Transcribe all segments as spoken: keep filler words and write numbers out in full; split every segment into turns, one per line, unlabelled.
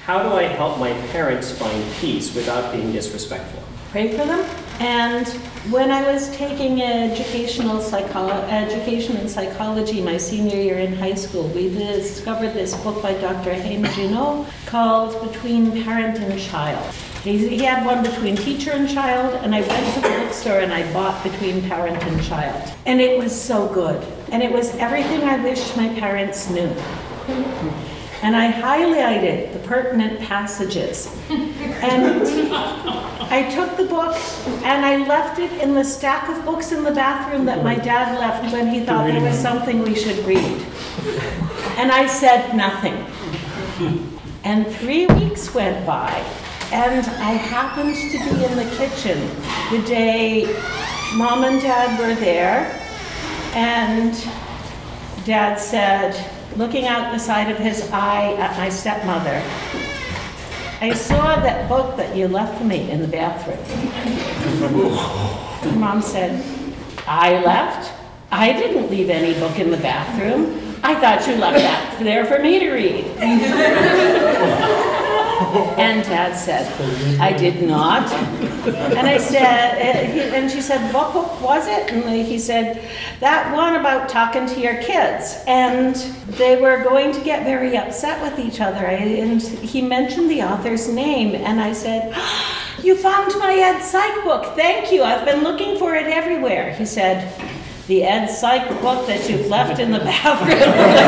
How do I help my parents find peace without being disrespectful?
Pray for them. And when I was taking educational psycho- education in psychology my senior year in high school, we discovered this book by Doctor Haim Junot called Between Parent and Child. He, he had one between teacher and child, and I went to the bookstore and I bought Between Parent and Child. And it was so good. And it was everything I wished my parents knew. And I highlighted the pertinent passages. And I took the book and I left it in the stack of books in the bathroom that my dad left when he thought there was something we should read. And I said nothing. And three weeks went by, and I happened to be in the kitchen the day Mom and Dad were there, and Dad said, looking out the side of his eye at my stepmother, I saw that book that you left for me in the bathroom. Mom said, I left? I didn't leave any book in the bathroom. I thought you left that there for me to read. And Dad said, I did not. And I said, and she said, what book was it? And he said, that one about talking to your kids. And they were going to get very upset with each other. And he mentioned the author's name. And I said, you found my Ed Psych book. Thank you. I've been looking for it everywhere. He said, the Ed Psych book that you've left in the bathroom.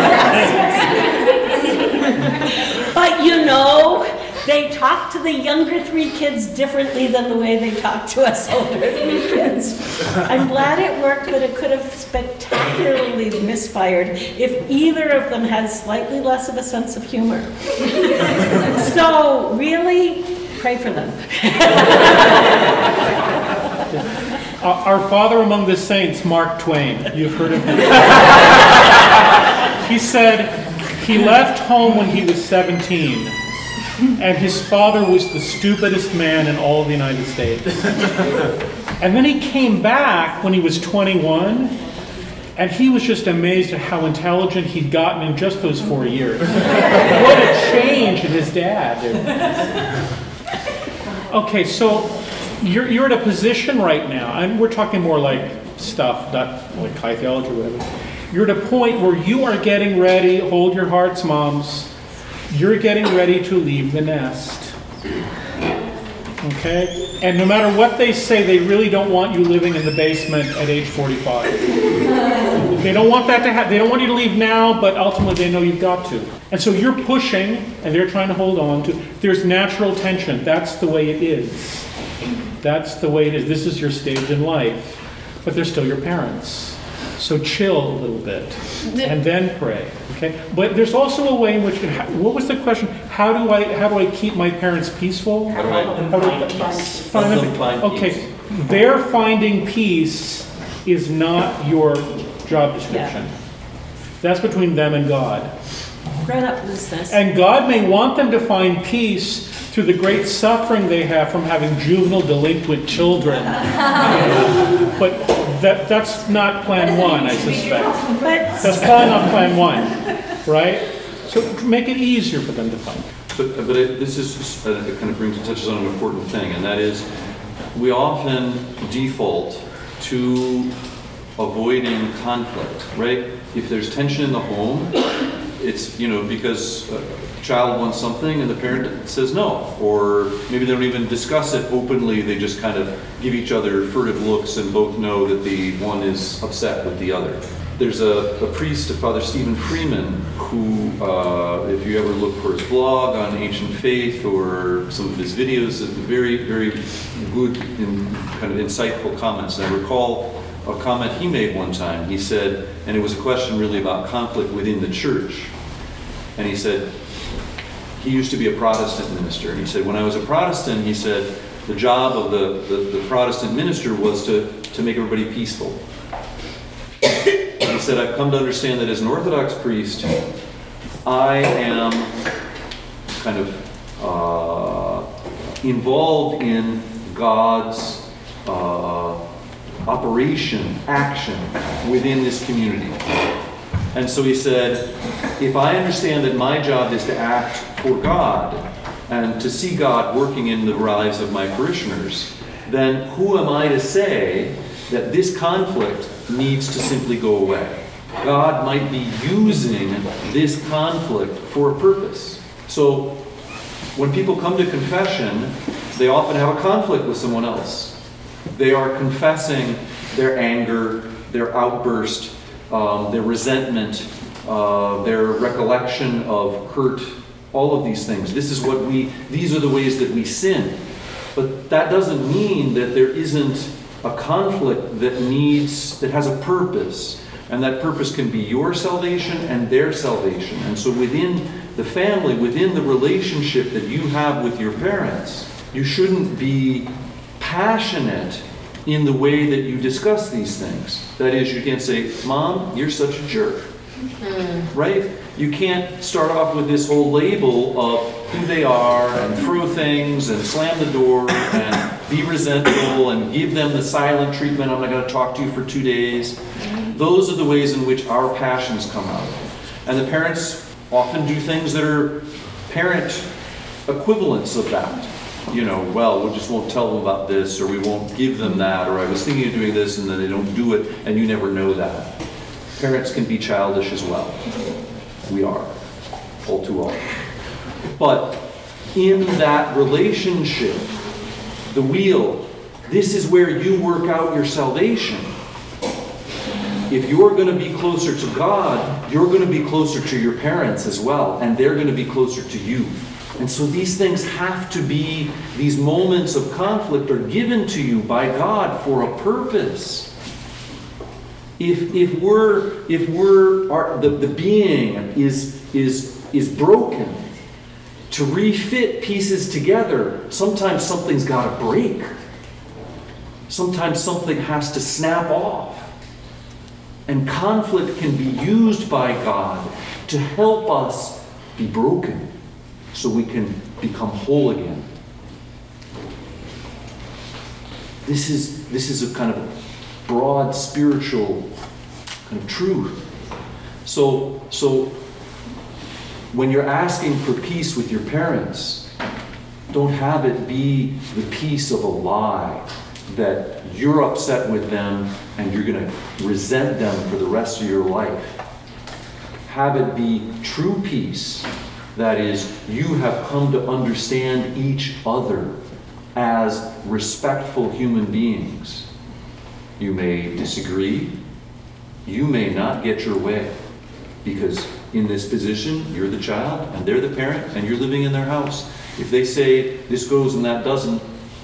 But you know, they talk to the younger three kids differently than the way they talk to us older three kids. I'm glad it worked, but it could have spectacularly misfired if either of them had slightly less of a sense of humor. So really, pray for them.
Uh, our father among the saints, Mark Twain. You've heard of him. He said he left home when he was seventeen, and his father was the stupidest man in all of the United States. And then he came back when he was twenty-one, and he was just amazed at how intelligent he'd gotten in just those four years. What a change in his dad. Okay, so You're, you're in a position right now, and we're talking more like stuff, not like high theology or whatever. You're at a point where you are getting ready, hold your hearts, moms, you're getting ready to leave the nest. Okay? And no matter what they say, they really don't want you living in the basement at age forty-five. They don't want that to happen. They don't want you to leave now, but ultimately they know you've got to. And so you're pushing, and they're trying to hold on to. There's natural tension. That's the way it is. That's the way it is. This is your stage in life. But they're still your parents. So chill a little bit. And then pray. Okay? But there's also a way in which, what was the question? How do I how do I keep my parents peaceful?
How do I help them find peace?
Find
Help
them-
them find
okay.
peace.
Their finding peace is not your job description.
Yeah.
That's between them and God.
Grown-up business.
And God may want them to find peace through the great suffering they have from having juvenile delinquent children. But that that's not plan one, I suspect.
But
That's probably not plan one, right? So make it easier for them to find.
But, but it, this is, uh, it kind of brings, touches on an important thing, and that is, we often default to avoiding conflict, right? If there's tension in the home, it's, you know, because a child wants something and the parent says no, or maybe they don't even discuss it openly, they just kind of give each other furtive looks and both know that the one is upset with the other. There's a, a priest, a Father Stephen Freeman, who, uh, if you ever look for his blog on ancient faith or some of his videos, very, very good and kind of insightful comments. And I recall a comment he made one time. He said, and it was a question really about conflict within the church. And he said, he used to be a Protestant minister. And he said, when I was a Protestant, he said, the job of the, the, the Protestant minister was to, to make everybody peaceful. He said, I've come to understand that as an Orthodox priest, I am kind of uh, involved in God's uh, operation, action within this community. And so he said, if I understand that my job is to act for God, and to see God working in the lives of my parishioners, then who am I to say that this conflict needs to simply go away? God might be using this conflict for a purpose. So when people come to confession, they often have a conflict with someone else. They are confessing their anger, their outburst, um, their resentment, uh, their recollection of hurt, all of these things. This is what we, these are the ways that we sin. But that doesn't mean that there isn't a conflict that needs, that has a purpose. And that purpose can be your salvation and their salvation. And so within the family, within the relationship that you have with your parents, you shouldn't be passionate in the way that you discuss these things. That is, you can't say, Mom, you're such a jerk. Mm-hmm. Right? You can't start off with this whole label of who they are and throw things and slam the door and be resentful and give them the silent treatment. I'm not going to talk to you for two days. Mm-hmm. Those are the ways in which our passions come out. And the parents often do things that are parent equivalents of that. You know, well, we just won't tell them about this, or we won't give them that, or I was thinking of doing this and then they don't do it, and you never know that. Parents can be childish as well. We are, all too often. But in that relationship, the wheel, this is where you work out your salvation. If you're going to be closer to God, you're going to be closer to your parents as well, and they're going to be closer to you. And so these things have to be, these moments of conflict are given to you by God for a purpose. If if we're if we're our, the, the being is is is broken, to refit pieces together, sometimes something's got to break. Sometimes something has to snap off. And conflict can be used by God to help us be broken, so we can become whole again. This is this is a kind of broad spiritual kind of truth. So so when you're asking for peace with your parents, don't have it be the peace of a lie that you're upset with them and you're going to resent them for the rest of your life. Have it be true peace. That is, you have come to understand each other as respectful human beings. You may disagree. You may not get your way. Because in this position, you're the child and they're the parent and you're living in their house. If they say this goes and that doesn't,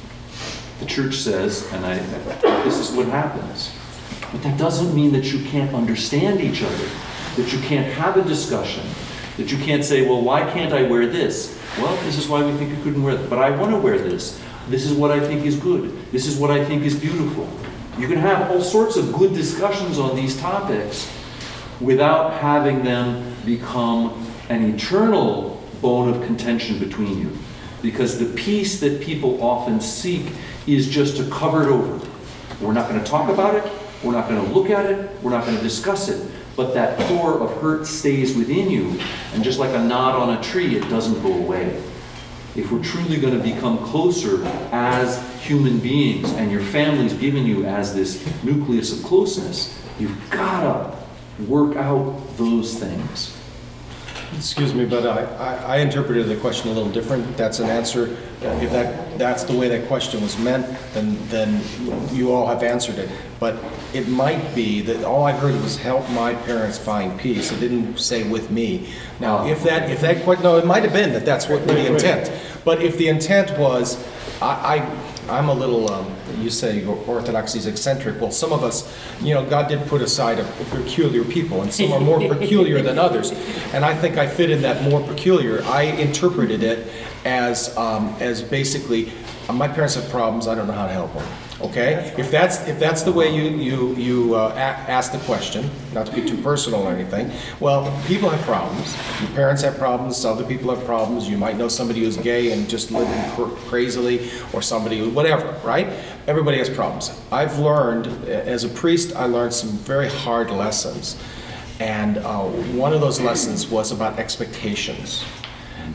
the church says, and I, this is what happens. But that doesn't mean that you can't understand each other, that you can't have a discussion, that you can't say, well, why can't I wear this? Well, this is why we think you couldn't wear that. But I want to wear this. This is what I think is good. This is what I think is beautiful. You can have all sorts of good discussions on these topics without having them become an eternal bone of contention between you. Because the peace that people often seek is just to cover it over. We're not going to talk about it. We're not going to look at it. We're not going to discuss it. But that core of hurt stays within you. And just like a knot on a tree, it doesn't go away. If we're truly going to become closer as human beings, and your family's given you as this nucleus of closeness, you've got to work out those things.
Excuse me, but I, I, I interpreted the question a little different. That's an answer. If that that's the way that question was meant, then then you all have answered it. But it might be that all I heard was help my parents find peace. It didn't say with me. Now, if that if that no, it might have been that that's what the intent. But if the intent was, I. I I'm a little, um, you say orthodoxy is eccentric. Well, some of us, you know, God did put aside a peculiar people, and some are more peculiar than others. And I think I fit in that more peculiar. I interpreted it as um, as basically, uh, my parents have problems, I don't know how to help them. Okay? If that's if that's the way you you you uh, a- ask the question, not to be too personal or anything. Well, people have problems. Your parents have problems. Other people have problems. You might know somebody who's gay and just living cr- crazily, or somebody who whatever. Right? Everybody has problems. I've learned as a priest. I learned some very hard lessons, and uh, one of those lessons was about expectations.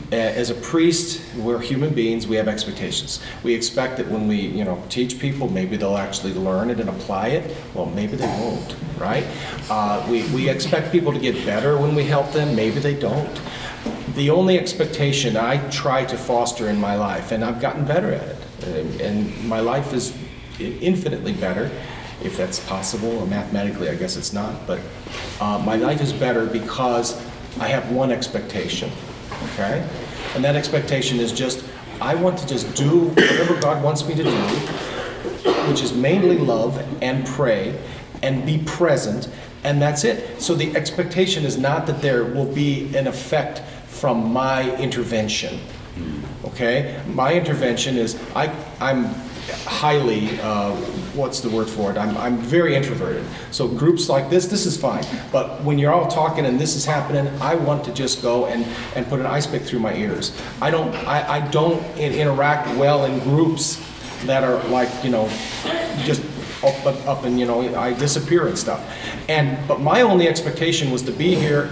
A- As a priest, we're human beings, we have expectations. We expect that when we, you know, teach people, maybe they'll actually learn it and apply it. Well, maybe they won't, right? Uh, we, we expect people to get better when we help them, maybe they don't. The only expectation I try to foster in my life, and I've gotten better at it, and, and my life is infinitely better, if that's possible, or mathematically, I guess it's not, but uh, my life is better because I have one expectation. Okay? And that expectation is just, I want to just do whatever God wants me to do, which is mainly love and pray and be present, and that's it. So the expectation is not that there will be an effect from my intervention. Okay? My intervention is, I, I'm highly, uh, what's the word for it? I'm, I'm very introverted. So groups like this, this is fine. But when you're all talking and this is happening, I want to just go and, and put an ice pick through my ears. I don't, I, I don't in, interact well in groups that are like, you know, just up, up, up and, you know, I disappear and stuff. And, but my only expectation was to be here,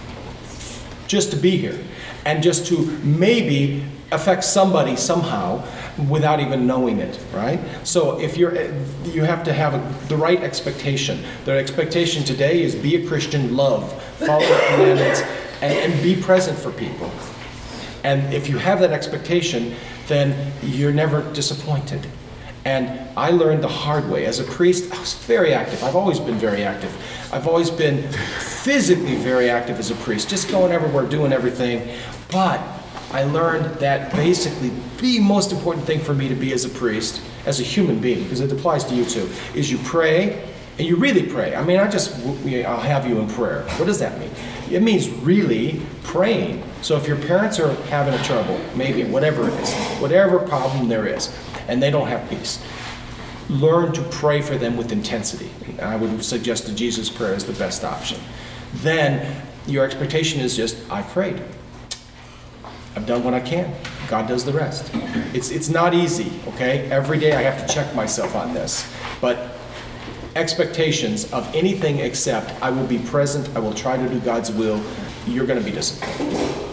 just to be here. And just to maybe affect somebody somehow without even knowing it, right? So if you're, you have to have a, the right expectation. The expectation today is be a Christian, love, follow the commandments, and, and be present for people. And if you have that expectation, then you're never disappointed. And I learned the hard way. As a priest, I was very active. I've always been very active. I've always been physically very active as a priest, just going everywhere, doing everything. But I learned that basically the most important thing for me to be as a priest, as a human being, because it applies to you too, is you pray, and you really pray. I mean, I just, I'll have you in prayer. What does that mean? It means really praying. So if your parents are having a trouble, maybe whatever it is, whatever problem there is, and they don't have peace, learn to pray for them with intensity. And I would suggest that Jesus' prayer is the best option. Then your expectation is just, I prayed. I've done what I can. God does the rest. It's it's not easy, okay? Every day I have to check myself on this. But expectations of anything except I will be present, I will try to do God's will, you're going to be disappointed.